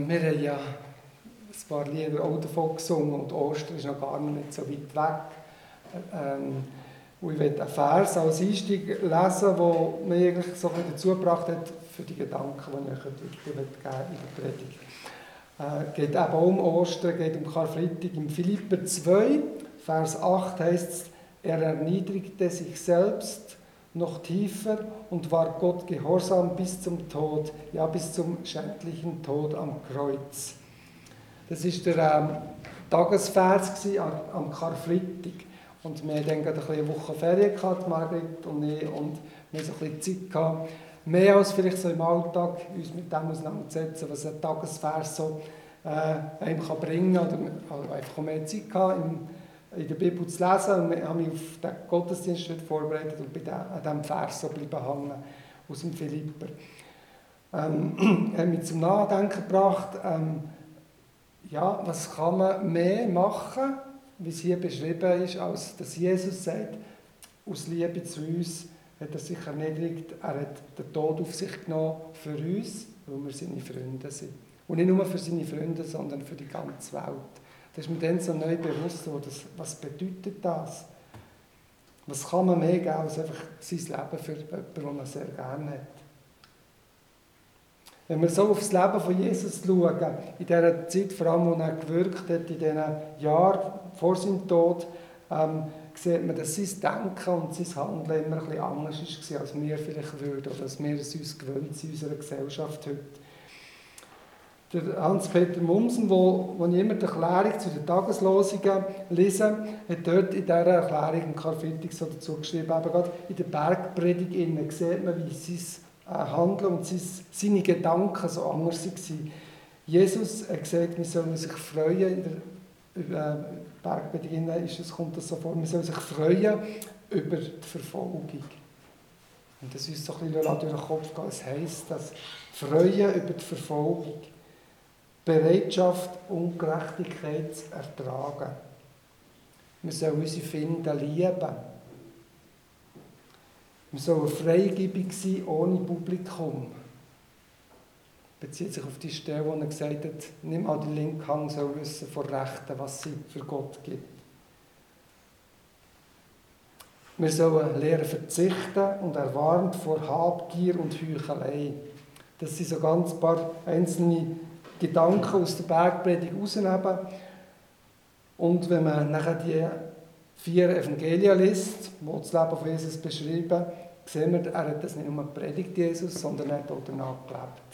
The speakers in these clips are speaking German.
Wir haben ja ein paar Lieder auch davon gesungen und Ostern ist noch gar nicht so weit weg. Und ich möchte einen Vers als Einstieg lesen, der mich eigentlich so dazu gebracht hat, für die Gedanken, die ich euch heute geben in der Predigt. Es geht eben um Ostern, geht um Karfreitag. Im Philipper 2, Vers 8 heißt es, er erniedrigte sich selbst noch tiefer und war Gott gehorsam bis zum Tod, ja bis zum schändlichen Tod am Kreuz. Das war der Tagesvers am Karfreitag. Und wir hatten dann eine Woche Ferien gehabt, Margrit und ich, und wir hatten so ein bisschen Zeit gehabt, mehr als vielleicht so im Alltag, uns mit dem auseinanderzusetzen, was ein Tagesvers so einem bringen kann. Oder einfach auch mehr Zeit gehabt, in der Bibel zu lesen. Und ich habe mich auf den Gottesdienst vorbereitet und bin an diesem Vers so bleiben hängen, aus dem Philipper. Hat mich zum Nachdenken gebracht, ja, was kann man mehr machen, wie es hier beschrieben ist, als dass Jesus sagt, aus Liebe zu uns hat er sich erniedrigt, er hat den Tod auf sich genommen für uns, weil wir seine Freunde sind. Und nicht nur für seine Freunde, sondern für die ganze Welt. Das ist mir dann so neu bewusst geworden, was bedeutet das? Was kann man mehr geben als einfach sein Leben für jemanden, den man sehr gerne hat? Wenn wir so auf das Leben von Jesus schauen, in dieser Zeit, vor allem, wo er gewirkt hat, in diesen Jahren vor seinem Tod, sieht man, dass sein Denken und sein Handeln immer ein bisschen anders war, als wir vielleicht würden, oder als wir es uns gewöhnt sind in unserer Gesellschaft heute. Der Hans-Peter Mumsen, wo ich immer die Erklärung zu den Tageslosungen lese, hat dort in dieser Erklärung im Karfreitag so dazu geschrieben, eben gerade in der Bergpredigt sieht man, wie sein Handeln und seine Gedanken so anders waren. Jesus hat gesagt, wir sollen sich freuen, in der Bergpredigt kommt das so vor, wir sollen sich freuen über die Verfolgung. Und das ist so ein bisschen durch den Kopf gehen, was heisst das? Freuen über die Verfolgung. Bereitschaft, Ungerechtigkeit zu ertragen. Wir sollen unsere Feinde lieben. Wir sollen freigebig sein, ohne Publikum. Bezieht sich auf die Stelle, wo er gesagt hat, nimm an die linke Hand, soll wissen vor Rechten, was sie für Gott gibt. Wir sollen lernen verzichten und er warnt vor Habgier und Heuchelei. Das sind so ganz paar einzelne Gedanken aus der Bergpredigt rausnehmen. Und wenn man nachher die 4 Evangelien liest, die das Leben von Jesus beschreiben, sehen wir, er hat das nicht nur gepredigt, Jesus, sondern er hat auch danach gelebt.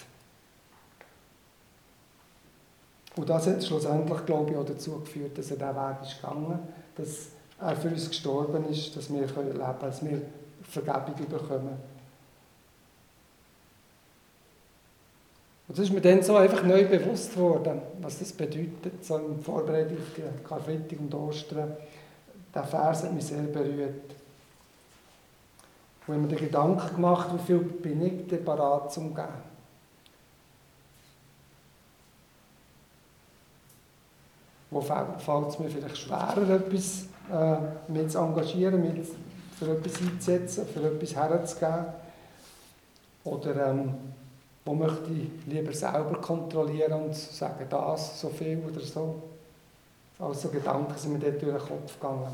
Und das hat schlussendlich, glaube ich, auch dazu geführt, dass er diesen Weg ist gegangen, dass er für uns gestorben ist, dass wir leben können, dass wir Vergebung bekommen. Und das ist mir dann so einfach neu bewusst worden, was das bedeutet, so in Vorbereitung auf die Karfreitag und Ostern. Der Vers hat mich sehr berührt. Und ich habe mir den Gedanken gemacht, wie viel bin ich denn bereit zu geben? Wo fällt es mir vielleicht schwerer, etwas mich zu engagieren, mich für etwas einzusetzen, für etwas herzugeben? Oder wo möchte ich lieber selber kontrollieren und sagen, das, so viel oder so? Also Gedanken sind mir dort durch den Kopf gegangen.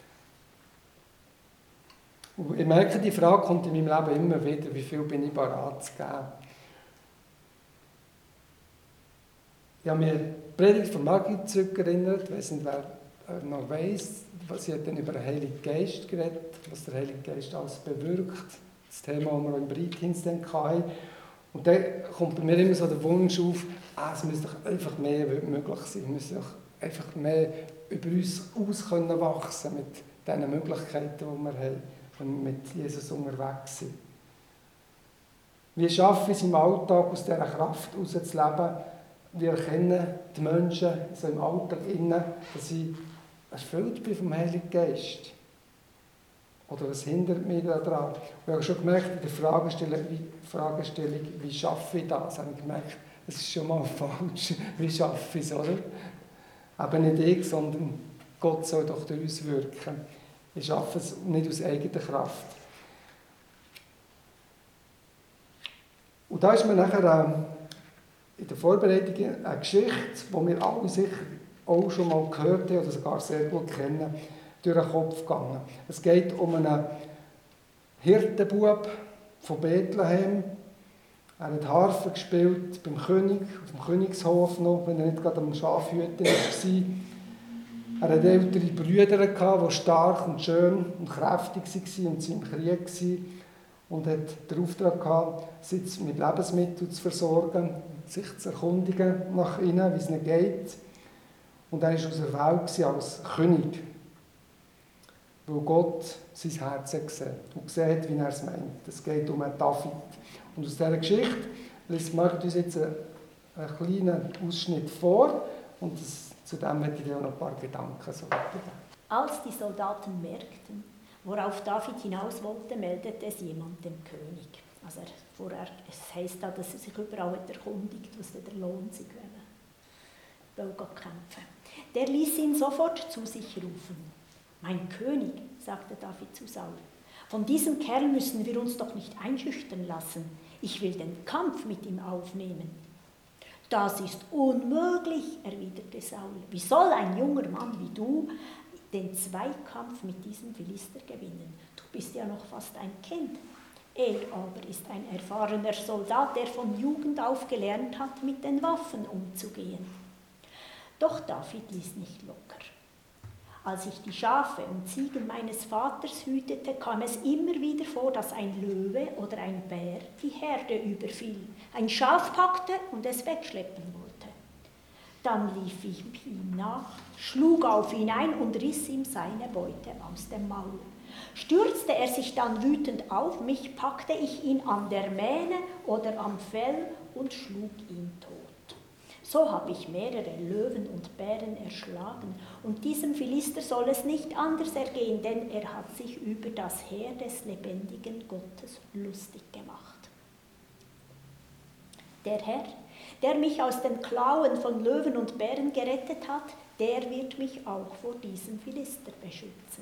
Und ich merke, die Frage kommt in meinem Leben immer wieder, wie viel bin ich bereit zu geben? Ich habe mich an die Predigt von Margrit zurückerinnert, ich weiss nicht, wer noch weiss, sie hat dann über den Heiligen Geist geredet, was der Heilige Geist alles bewirkt, das Thema, das wir auch im Breitdienst hatten. Und dann kommt bei mir immer so der Wunsch auf, es müsste doch einfach mehr möglich sein, wir müssen doch einfach mehr über uns aus können wachsen mit den Möglichkeiten, die wir haben, wenn wir mit Jesus unterwegs sind. Wie schaffen es im Alltag, aus dieser Kraft herauszuleben? Wir erkennen die Menschen so im Alltag innen, dass ich erfüllt bin vom Heiligen Geist. Oder was hindert mich daran? Ich habe schon gemerkt, in der Fragestellung, wie schaffe ich das, habe ich gemerkt, das ist schon mal falsch. Wie schaffe ich es, oder? Aber nicht ich, sondern Gott soll doch durch uns wirken. Ich schaffe es nicht aus eigener Kraft. Und da ist mir nachher in der Vorbereitung eine Geschichte, die wir alle sicher auch schon mal gehört haben oder sogar sehr gut kennen, durch den Kopf gegangen. Es geht um einen Hirtenbub von Bethlehem. Er hat Harfe gespielt beim König, auf dem Königshof noch, wenn er nicht gerade am Schafhüten war. Er hatte ältere Brüder, die stark und schön und kräftig waren und sie im Krieg waren. Und hat den Auftrag gehabt, sie mit Lebensmitteln zu versorgen, sich zu erkundigen nach ihnen, wie es ihnen geht. Und er war auserwählt als König, weil Gott sein Herz gesehen und sieht, wie er es meint. Es geht um einen David. Und aus dieser Geschichte liest Margit uns jetzt einen kleinen Ausschnitt vor und zu dem möchte ich auch noch ein paar Gedanken so weitergeben. Als die Soldaten merkten, worauf David hinaus wollte, meldete es jemand dem König. Also es heisst da, dass er sich überall erkundigt, was der Lohn sei, wenn er kämpfen. Der ließ ihn sofort zu sich rufen. Mein König, sagte David zu Saul, von diesem Kerl müssen wir uns doch nicht einschüchtern lassen. Ich will den Kampf mit ihm aufnehmen. Das ist unmöglich, erwiderte Saul. Wie soll ein junger Mann wie du den Zweikampf mit diesem Philister gewinnen? Du bist ja noch fast ein Kind. Er aber ist ein erfahrener Soldat, der von Jugend auf gelernt hat, mit den Waffen umzugehen. Doch David ließ nicht locker. Als ich die Schafe und Ziegen meines Vaters hütete, kam es immer wieder vor, dass ein Löwe oder ein Bär die Herde überfiel, ein Schaf packte und es wegschleppen wollte. Dann lief ich ihm nach, schlug auf ihn ein und riss ihm seine Beute aus dem Maul. Stürzte er sich dann wütend auf mich, packte ich ihn an der Mähne oder am Fell und schlug ihn tot. So habe ich mehrere Löwen und Bären erschlagen, und diesem Philister soll es nicht anders ergehen, denn er hat sich über das Heer des lebendigen Gottes lustig gemacht. Der Herr, der mich aus den Klauen von Löwen und Bären gerettet hat, der wird mich auch vor diesem Philister beschützen.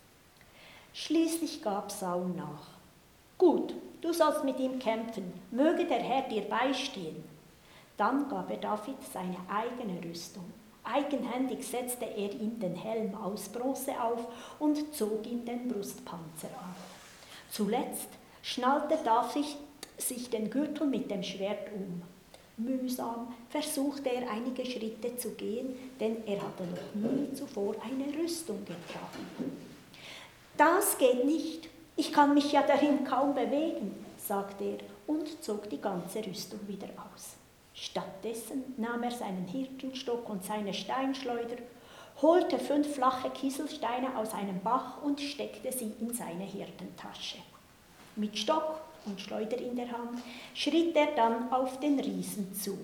Schließlich gab Saul nach. Gut, du sollst mit ihm kämpfen, möge der Herr dir beistehen. Dann gab er David seine eigene Rüstung. Eigenhändig setzte er ihm den Helm aus Bronze auf und zog ihm den Brustpanzer an. Zuletzt schnallte David sich den Gürtel mit dem Schwert um. Mühsam versuchte er einige Schritte zu gehen, denn er hatte noch nie zuvor eine Rüstung getragen. Das geht nicht, ich kann mich ja darin kaum bewegen, sagte er und zog die ganze Rüstung wieder aus. Stattdessen nahm er seinen Hirtenstock und seine Steinschleuder, holte 5 flache Kieselsteine aus einem Bach und steckte sie in seine Hirtentasche. Mit Stock und Schleuder in der Hand schritt er dann auf den Riesen zu.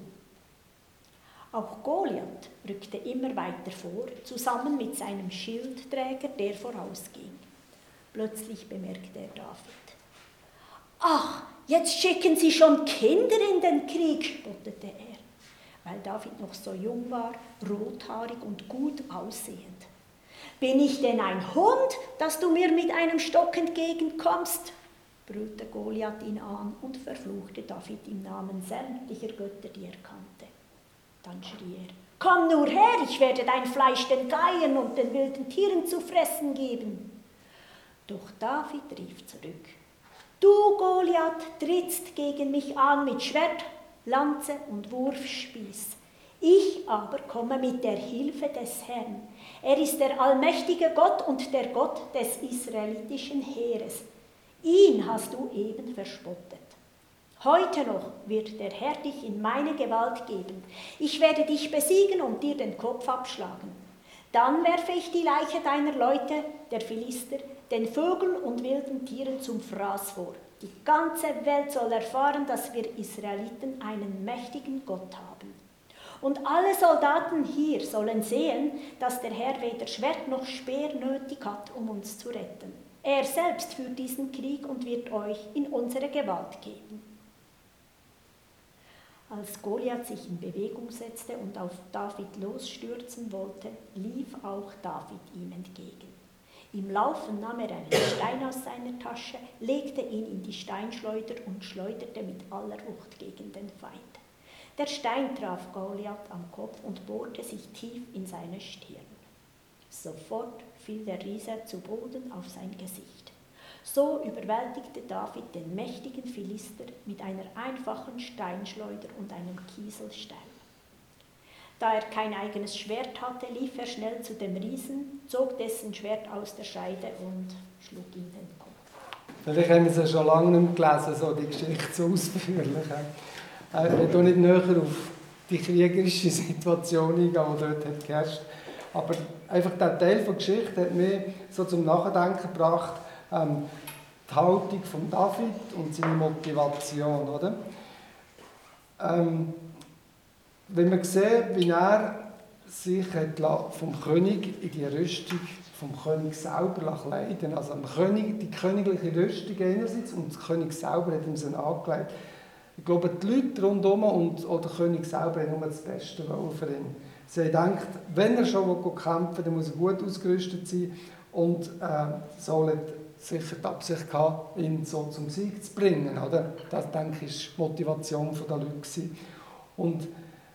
Auch Goliath rückte immer weiter vor, zusammen mit seinem Schildträger, der vorausging. Plötzlich bemerkte er David. »Ach, jetzt schicken Sie schon Kinder in den Krieg«, spottete er, weil David noch so jung war, rothaarig und gut aussehend. »Bin ich denn ein Hund, dass du mir mit einem Stock entgegenkommst?« brüllte Goliath ihn an und verfluchte David im Namen sämtlicher Götter, die er kannte. Dann schrie er, »Komm nur her, ich werde dein Fleisch den Geiern und den wilden Tieren zu fressen geben.« Doch David rief zurück, »Du, Goliath, trittst gegen mich an mit Schwert, Lanze und Wurfspieß. Ich aber komme mit der Hilfe des Herrn. Er ist der allmächtige Gott und der Gott des israelitischen Heeres. Ihn hast du eben verspottet. Heute noch wird der Herr dich in meine Gewalt geben. Ich werde dich besiegen und dir den Kopf abschlagen. Dann werfe ich die Leiche deiner Leute, der Philister, den Vögeln und wilden Tieren zum Fraß vor. Die ganze Welt soll erfahren, dass wir Israeliten einen mächtigen Gott haben. Und alle Soldaten hier sollen sehen, dass der Herr weder Schwert noch Speer nötig hat, um uns zu retten. Er selbst führt diesen Krieg und wird euch in unsere Gewalt geben.« Als Goliath sich in Bewegung setzte und auf David losstürzen wollte, lief auch David ihm entgegen. Im Laufen nahm er einen Stein aus seiner Tasche, legte ihn in die Steinschleuder und schleuderte mit aller Wucht gegen den Feind. Der Stein traf Goliath am Kopf und bohrte sich tief in seine Stirn. Sofort fiel der Riese zu Boden auf sein Gesicht. So überwältigte David den mächtigen Philister mit einer einfachen Steinschleuder und einem Kieselstein. Da er kein eigenes Schwert hatte, lief er schnell zu dem Riesen, zog dessen Schwert aus der Scheide und schlug ihm den Kopf. Vielleicht haben wir es ja schon lange nicht mehr gelesen, so die Geschichte so ausführlich. Ich gehe nicht näher auf die kriegerische Situation eingehen, die dort hat geherrscht. Aber einfach dieser Teil der Geschichte hat mich so zum Nachdenken gebracht, die Haltung von David und seine Motivation. Oder? Wenn wir sehen, wie er sich vom König in die Rüstung vom König selber kleiden, also die königliche Rüstung einerseits und der König selber hat ihm sie angelegt. Ich glaube, die Leute rundherum und auch der König selber haben nur das Beste für ihn. Sie haben gedacht, wenn er schon kämpfen will, dann muss er gut ausgerüstet sein und soll sicher die Absicht haben, ihn so zum Sieg zu bringen. Oder? Das, denke ich, war die Motivation der Leute. Und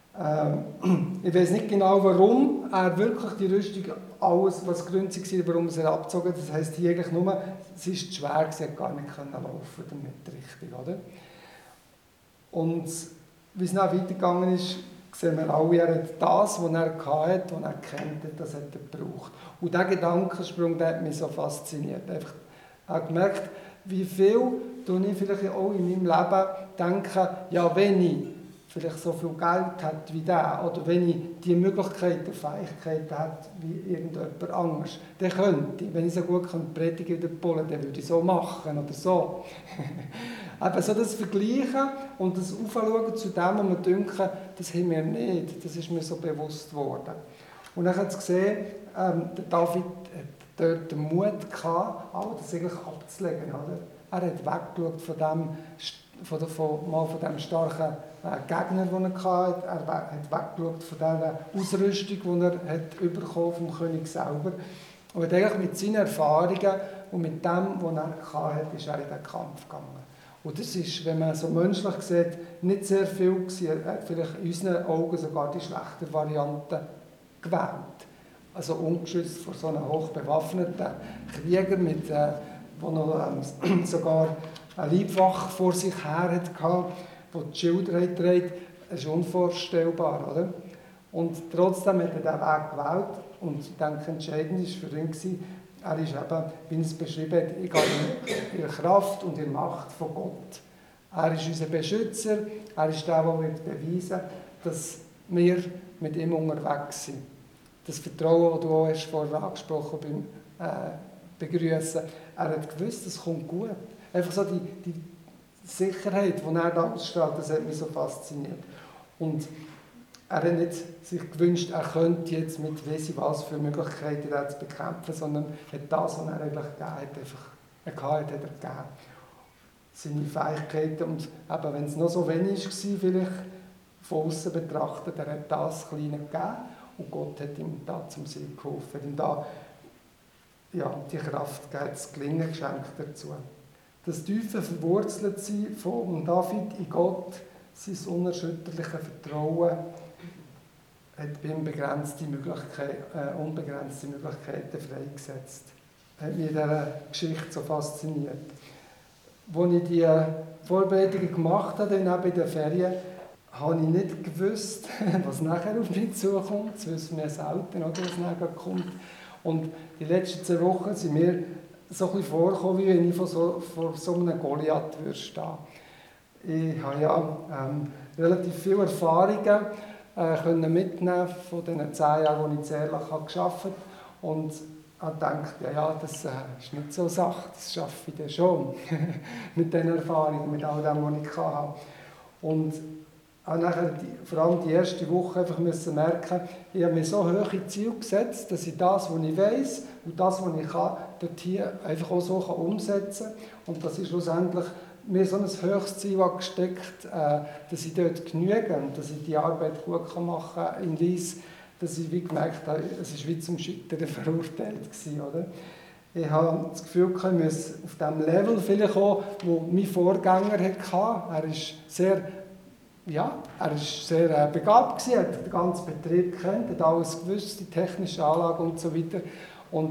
ich weiß nicht genau, warum er wirklich die Rüstung, alles, was Gründe war, warum er abgezogen hat. Das heisst hier eigentlich nur, es ist zu schwer, sie hat gar nicht laufen damit richtig, oder? Und wie es dann weitergegangen ist, sehen wir alle, er hat das, was er hatte, was er kennt, das hat er gebraucht. Und dieser Gedankensprung, der hat mich so fasziniert. Einfach, ich habe gemerkt, wie viel ich vielleicht auch in meinem Leben denke, ja, wenn ich vielleicht so viel Geld hat wie der, oder wenn ich die Möglichkeiten, Fähigkeiten hätte wie irgendjemand anderes, dann könnte ich, wenn ich so gut predigen in der Polen, dann würde ich so machen oder so. Eben so das Vergleichen und das Aufschauen zu dem, wo man denkt, das haben wir nicht, das ist mir so bewusst geworden. Und dann hat es gesehen, der David hat dort den Mut gehabt, all das eigentlich abzulegen. Oder? Er hat weggeschaut von dem starken Gegner, den er hatte. Er hat weggeschaut von dieser Ausrüstung, die er hat bekommen vom König selber. Und hat eigentlich mit seinen Erfahrungen und mit dem, was er hatte, ist er in den Kampf gegangen. Und das ist, wenn man so menschlich sieht, nicht sehr viel gewesen. Er hat vielleicht in unseren Augen sogar die schlechte Variante gewählt. Also ungeschützt vor so einem hochbewaffneten Krieger, der noch sogar eine Leibwache vor sich her hatte, der die Schilder trägt. Das ist unvorstellbar, oder? Und trotzdem hat er diesen Weg gewählt. Und ich denke, entscheidend war für ihn, er ist eben, wie er es beschrieben hat, ich gehe in der Kraft und in der Macht von Gott. Er ist unser Beschützer, er ist der beweisen wird, dass wir mit ihm unterwegs sind. Das Vertrauen, das du auch vorher angesprochen hast beim Begrüßen, er hat gewusst, es kommt gut. Einfach so die Sicherheit, die er da ausstrahlt, das hat mich so fasziniert. Und er hat nicht sich gewünscht, er könnte jetzt mit was für Möglichkeiten er zu bekämpfen, sondern hat das, was er eigentlich gegeben hat, hat er gegeben. Seine Fähigkeiten und eben, wenn es noch so wenig war, vielleicht von außen betrachtet, er hat das Kleine gegeben und Gott hat ihm da zum Sieg geholfen, hat ihm da die Kraft gegeben, das Gelingen geschenkt dazu. Das tiefe Verwurzeltsein von David in Gott, sein unerschütterliches Vertrauen, hat bei ihm unbegrenzte Möglichkeiten freigesetzt. Das hat mich in dieser Geschichte so fasziniert. Als ich die Vorbereitungen gemacht habe, dann in den Ferien, habe ich nicht gewusst, was nachher auf mich zukommt. Das wissen wir selten, oder, was nachher kommt. Und die letzten 2 Wochen sind mir so ein bisschen vorgekommen, wie wenn ich vor so einem Goliath stehen würde. Ich habe ja relativ viele Erfahrungen können mitnehmen von den 10 Jahren, die ich in Erlach gearbeitet habe. Und ich dachte, ja, das ist nicht so eine Sache, das schaffe ich dann schon. Mit diesen Erfahrungen, mit all dem, was ich hatte. Und habe nachher vor allem die erste Woche einfach merken, ich habe mir so hohe Ziele gesetzt, dass ich das, was ich weiss und das, was ich kann, dort hier einfach auch so umsetzen kann. Und dass ich schlussendlich mir so ein höchstes Ziel gesteckt, dass ich dort genüge und dass ich die Arbeit gut machen kann in Lies, dass ich wie gemerkt habe, es war wie zum Scheitern verurteilt gewesen, oder? Ich habe das Gefühl, ich muss auf dem Level vielleicht auch, wo mein Vorgänger hatte. Er ist sehr ja, er war sehr begabt, er hat den ganzen Betrieb gekannt, hat alles gewusst, die technische Anlage und so weiter. Und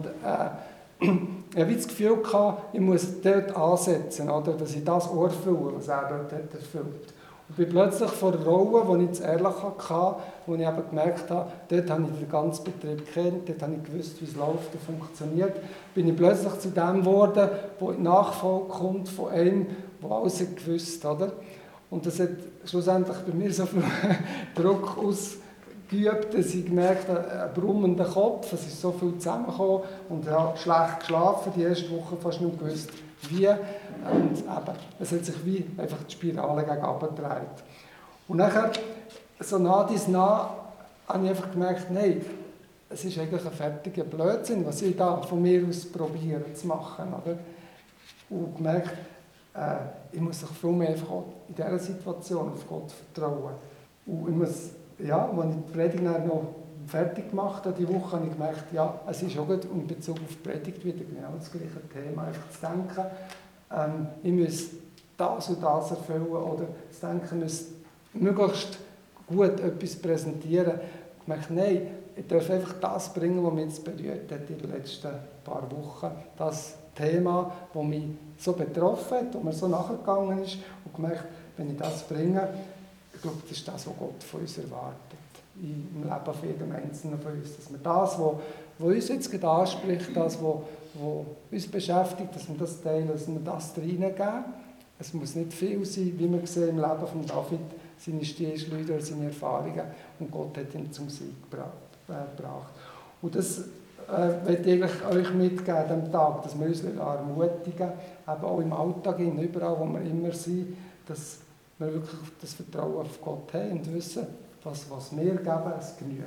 ich hatte das Gefühl, ich muss dort ansetzen, oder, dass ich das erfülle, was er dort hat erfüllt. Und bin plötzlich vor der Rolle, die ich zu ehrlich hatte, wo ich eben gemerkt habe, dort habe ich den ganzen Betrieb gekannt, dort habe ich gewusst, wie es läuft und funktioniert, bin ich plötzlich zu dem geworden, wo in die Nachfolge kommt von einem, der alles hat gewusst, oder? Und das hat schlussendlich bei mir so viel Druck ausgeübt, dass ich gemerkt habe, einen brummenden Kopf, es ist so viel zusammengekommen und ich habe schlecht geschlafen, die erste Woche fast nicht gewusst, wie. Und eben, es hat sich wie einfach die Spirale gegen unten gedreht. Und nachher, so nach dies nach, habe ich einfach gemerkt, nein, es ist eigentlich ein fertiger Blödsinn, was ich da von mir aus probiere zu machen. Oder? Und gemerkt, ich muss sich viel mehr einfach auch in dieser Situation auf Gott vertrauen. Und ich muss, ja, als ich die Predigt noch fertig gemacht habe, diese Woche, habe ich gemerkt, ja, es ist auch gut in Bezug auf die Predigt wieder genau das gleiche Thema, einfach zu denken, ich muss das und das erfüllen oder zu denken, ich muss möglichst gut etwas präsentieren. Ich gemerkt, nein, ich darf einfach das bringen, was mich jetzt berührt hat in den letzten paar Wochen. Das Thema, das mich so betroffen hat und mir so nachgegangen ist und gemerkt, wenn ich das bringe, ich glaube, das ist das, was Gott von uns erwartet. Im Leben von jedem Einzelnen von uns. Dass wir das, was uns jetzt gerade anspricht, das, was uns beschäftigt, dass wir das teilen, dass wir das reingeben. Es muss nicht viel sein, wie wir sehen im Leben von David, seine Stierschleuder, seine Erfahrungen. Und Gott hat ihn zum Sieg gebracht. Und das möchte ich euch mitgeben an diesem Tag, dass wir uns ermutigen, eben auch im Alltag, überall, wo wir immer sind, dass wir wirklich das Vertrauen auf Gott haben und wissen, was wir geben, es genügt.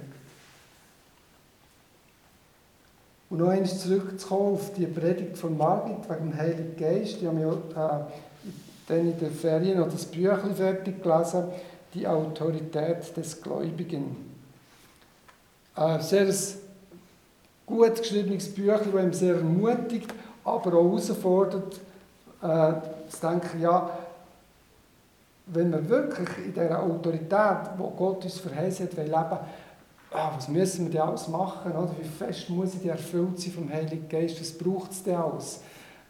Und noch einmal zurückzukommen auf die Predigt von Margit wegen dem Heiligen Geist. Ich habe dann in den Ferien noch das Büchlein fertig gelesen, «Die Autorität des Gläubigen». Ein sehr gut geschriebenes Büchlein, das ihm sehr ermutigt, aber auch herausfordert, zu denken, ja, wenn wir wirklich in dieser Autorität, die Gott uns verheißen hat, leben, was müssen wir denn alles machen? Oder? Wie fest muss ich erfüllt sein vom Heiligen Geist? Was braucht es denn alles?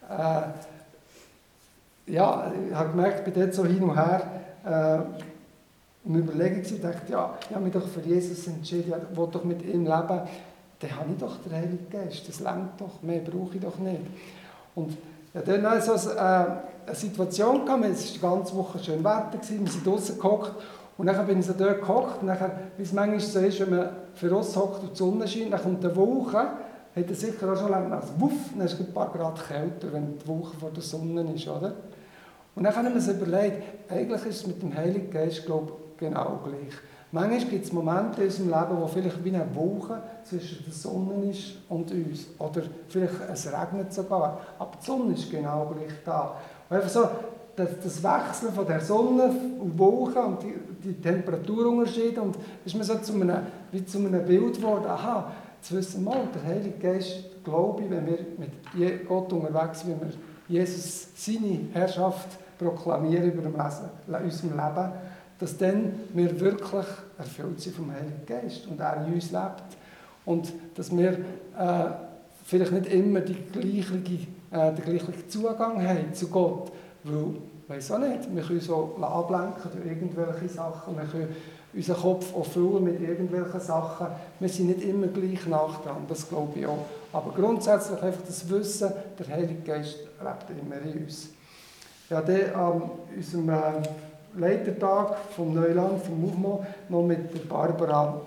Ja, ich habe gemerkt, ich bin dort so hin und her im Überlegen und dachte, ja, ich habe mich doch für Jesus entschieden, ich will doch mit ihm leben, dann habe ich doch den Heiligen Geist, das reicht doch, mehr brauche ich doch nicht. Und ja, dann hatte ich so eine Situation, es war die ganze Woche schön Wetter, wir sind draußen gehockt und dann bin ich so dort gehockt und dann, wie es manchmal so ist, wenn man für uns hockt und die Sonne scheint, dann kommt eine Wolke, hat er sicher auch schon lange, also wuff, dann ist es ein paar Grad kälter, wenn die Wolke vor der Sonne ist, oder? Und dann haben wir uns überlegt, eigentlich ist es mit dem Heiligen Geist, glaube ich, genau gleich. Manchmal gibt es Momente in unserem Leben, wo vielleicht wie eine Wolke zwischen der Sonne ist und uns. Oder vielleicht es regnet sogar. Aber die Sonne ist genau gleich da. Und einfach so, das Wechseln von der Sonne und Wolken und die Temperaturunterschiede. Und ist mir so wie zu einem Bild geworden, aha, zu wissen, mal, der Heilige Geist, glaube ich, wenn wir mit Gott unterwegs sind, wenn wir Jesus seine Herrschaft proklamieren über unserem Leben, dass dann wir wirklich erfüllt sind vom Heiligen Geist und er in uns lebt. Und dass wir vielleicht nicht immer den gleichen Zugang haben zu Gott. Weil, ich weiss auch nicht, wir können so ablenken durch irgendwelche Sachen, wir können unseren Kopf auch füllen mit irgendwelchen Sachen. Wir sind nicht immer gleich nach dran, das glaube ich auch. Aber grundsätzlich einfach das Wissen, der Heilige Geist lebt immer in uns. Ja, dann an unserem Leitertag vom Neuland, vom Mouvement, noch mit der Barbara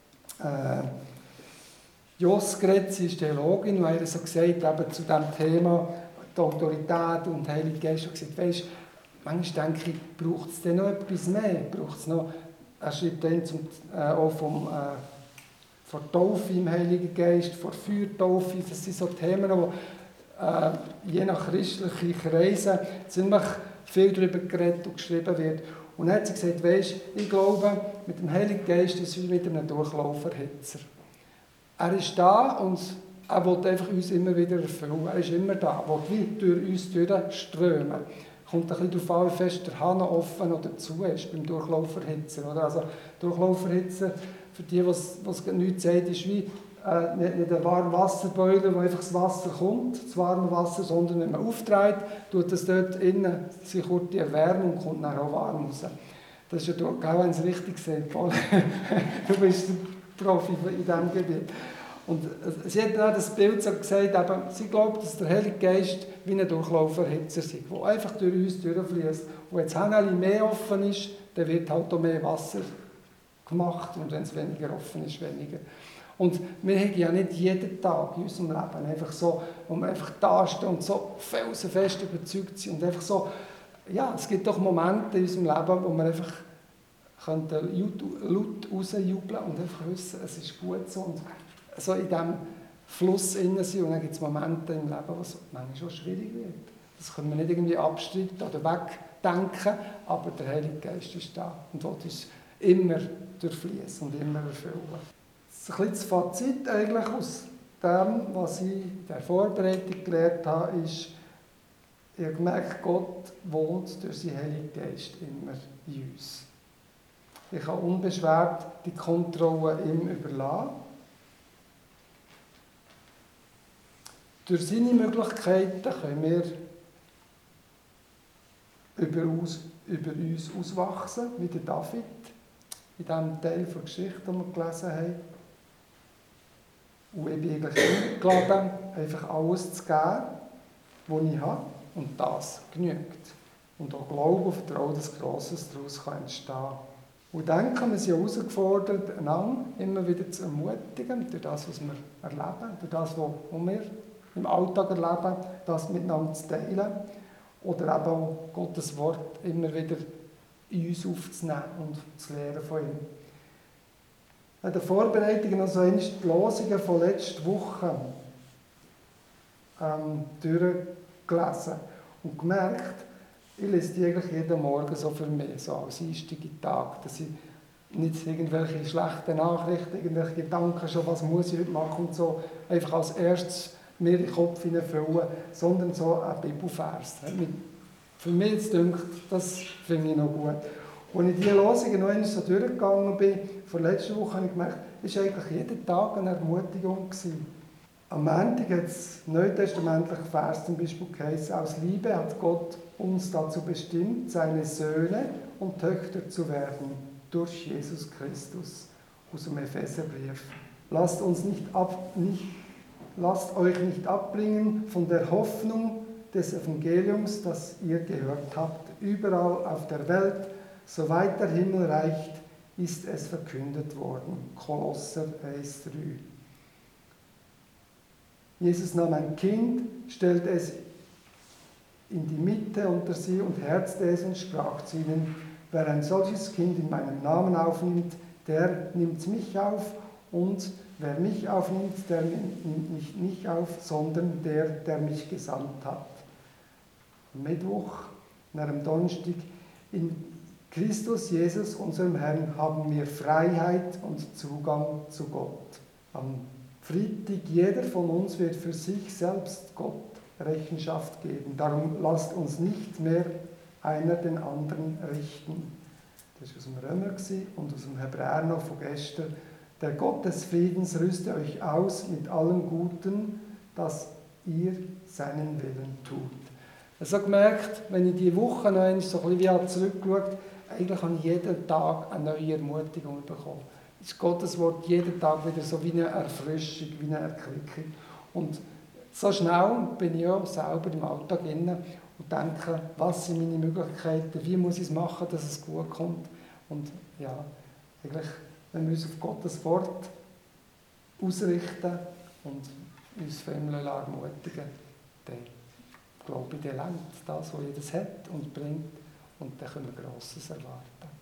Joss geredet, sie ist Theologin, und hat so gesagt, eben zu diesem Thema die Autorität und der Heilige Geist, und gesagt, weisst, manchmal denke ich, braucht es denn noch etwas mehr? Braucht es noch, er schreibt dann auch von Taufe im Heiligen Geist, von Feuertaufe, das sind so Themen, die je nach christlichen Kreisen ziemlich viel darüber geredet und geschrieben wird. Und dann hat sie gesagt, weisst, ich glaube, mit dem Heiligen Geist ist es wieder ein Durchlauferhitzer. Er ist da und er will einfach uns immer wieder erfüllen. Er ist immer da, er will wie durch uns durchströmen. kommt ein bisschen darauf an, wie fest der Hahn offen oder zu ist beim Durchlauferhitzer. Oder? Also Durchlauferhitzer, für die, was nichts sagt, ist wie nicht ein warmer Wasserboiler, wo einfach das Wasser kommt, das warme Wasser, sondern wenn man auftreibt, tut es dort innen sich kurz die Erwärmung und kommt dann auch warm raus. Das ist ja genau, wenn es richtig sagt. Du bist der Profi in diesem Gebiet. Und sie hat dann das Bild so gesagt, eben, sie glaubt, dass der Heilige Geist wie ein Durchlauferhitzer ist, der einfach durch uns durchfließt. Und wenn das Hähnchen mehr offen ist, dann wird halt auch mehr Wasser gemacht und wenn es weniger offen ist, weniger. Und wir haben ja nicht jeden Tag in unserem Leben einfach so, wo wir einfach da stehen und so felsenfest überzeugt sind und einfach so, ja, es gibt doch Momente in unserem Leben, wo wir einfach laut rausjubeln und einfach wissen, es ist gut so und so in diesem Fluss innen sind. Und dann gibt es Momente im Leben, wo es manchmal schon schwierig wird. Das können wir nicht irgendwie abstreiten oder wegdenken, aber der Heilige Geist ist da und will uns immer durchfließen und immer erfüllen. Das ist ein bisschen das Fazit eigentlich aus dem, was ich in der Vorbereitung gelernt habe, ist, ich habe gemerkt, Gott wohnt durch seinen Heiligen Geist immer in uns. Ich kann unbeschwert die Kontrolle ihm überlassen. Durch seine Möglichkeiten können wir über uns auswachsen, wie der David, in diesem Teil der Geschichte, den wir gelesen haben. Und ich bin eigentlich eingeladen, einfach alles zu geben, was ich habe, und das genügt. Und auch Glauben und Vertrauen, dass Grosses daraus entstehen kann. Und ich denke, wir sind herausgefordert, einander immer wieder zu ermutigen, durch das, was wir erleben, durch das, was wir im Alltag erleben, das miteinander zu teilen. Oder eben auch Gottes Wort immer wieder in uns aufzunehmen und zu lernen von ihm. In der Vorbereitung noch so einmal die Losungen von letzter Woche durchgelesen und gemerkt, ich lese die eigentlich jeden Morgen so für mich, so als einstigen Tag, dass ich nicht irgendwelche schlechten Nachrichten, irgendwelche Gedanken schon, was muss ich heute machen und so, einfach als erstes mir in den Kopf hineinfüllen, sondern so ein Bibelvers. Für mich dünkt, das finde ich noch gut. Als ich diese Losungen noch einmal so durchgegangen bin, vor letzter Woche habe ich gemerkt, es war eigentlich jeden Tag eine Ermutigung gewesen. Am Montag hat es neutestamentliche Vers zum Beispiel geheißen, aus Liebe hat Gott uns dazu bestimmt, seine Söhne und Töchter zu werden, durch Jesus Christus, aus dem Epheserbrief. Lasst euch nicht abbringen von der Hoffnung des Evangeliums, das ihr gehört habt. Überall auf der Welt, soweit der Himmel reicht, ist es verkündet worden. Kolosser 1,3. Jesus nahm ein Kind, stellte es in die Mitte unter sie und herzte es und sprach zu ihnen, wer ein solches Kind in meinem Namen aufnimmt, der nimmt mich auf, und wer mich aufnimmt, der nimmt mich nicht auf, sondern der mich gesandt hat. Am Mittwoch, am Donnerstag, in Christus Jesus, unserem Herrn, haben wir Freiheit und Zugang zu Gott. Am Freitag, jeder von uns wird für sich selbst Gott Rechenschaft geben. Darum lasst uns nicht mehr einer den anderen richten. Das war aus dem Römer und aus dem Hebräer noch von gestern. Der Gott des Friedens rüste euch aus mit allem Guten, dass ihr seinen Willen tut. Ich habe gemerkt, wenn ich diese Woche noch einmal so ein bisschen zurückgeschaut, eigentlich habe ich jeden Tag eine neue Ermutigung bekommen. Es ist Gottes Wort jeden Tag wieder so wie eine Erfrischung, wie eine Erquickung. Und so schnell bin ich auch selber im Alltag drin und denke, was sind meine Möglichkeiten, wie muss ich es machen, dass es gut kommt. Und ja, eigentlich, wenn wir uns auf Gottes Wort ausrichten und uns von ihm ermutigen, dann glaube ich, der lernt das, was jedes hat und bringt, und dann können wir Grosses erwarten.